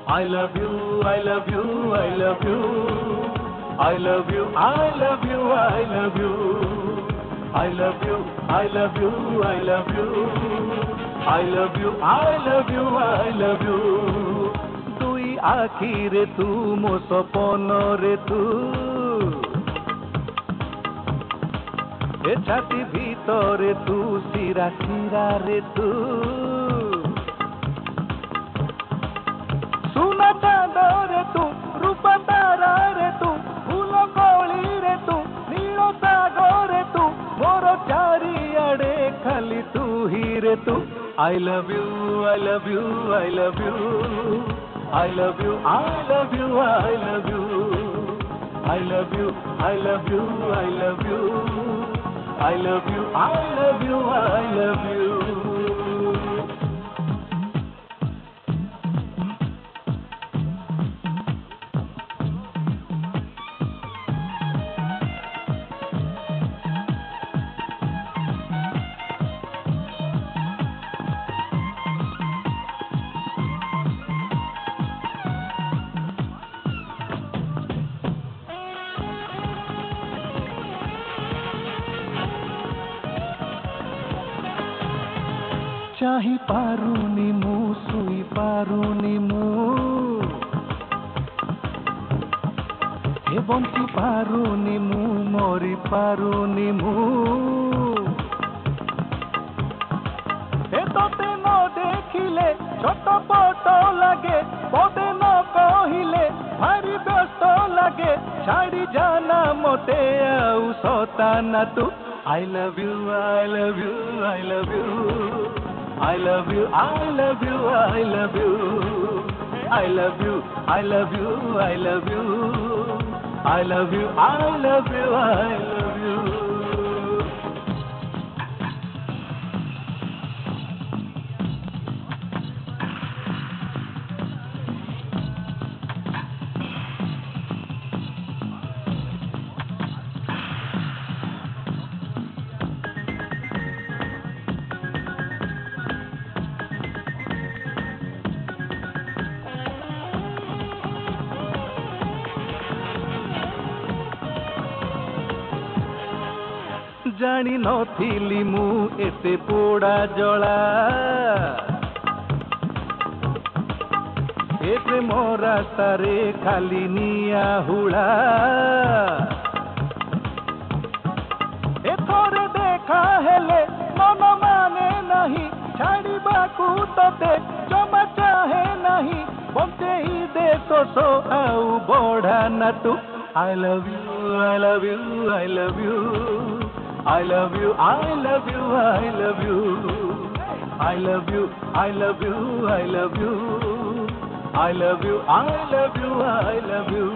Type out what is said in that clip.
I love you, I love you, I love you. I love you, I love you, I love you. I love you, I love you, I love you. I love you, I love you, I love you. Tui akhire tu mo soponore tu. E chati bhitore tu sira sira re tu. Suna chandore tu, rupa tara re tu, phulo koli re tu, nilo sagore tu, moro chariade khali tu hi re tu. I love you, I love you, I love you. I love you, I love you, I love you. I love you, I love you, I love you. I love you, I love you, I love you. चाही पारुनी मु सुई पारुनी मु हे बंसी पारुनी मु मरी पारुनी मु हे तोते न देखिले छटपट लागे पदे न कहिले भारी व्यस्त लागे छाड़ी जाना मोते आउ सताना तू I love you, I love you, I love you. I love you, I love you, I love you. I love you, I love you, I love you. I love you, I love you, I love you. जानी नथिली मु एते पोड़ा जला एते मोरा तारे खाली निया हुड़ा एथोरे देखा हेले मन माने नहीं छाड़ी बाकू तोते जमा चाहे नहीं बंते ही दे तो सो आउ बढ़ा ना तू I love you, I love you, I love you. I love you, I love you, I love you. I love you, I love you, I love you. I love you, I love you, I love you.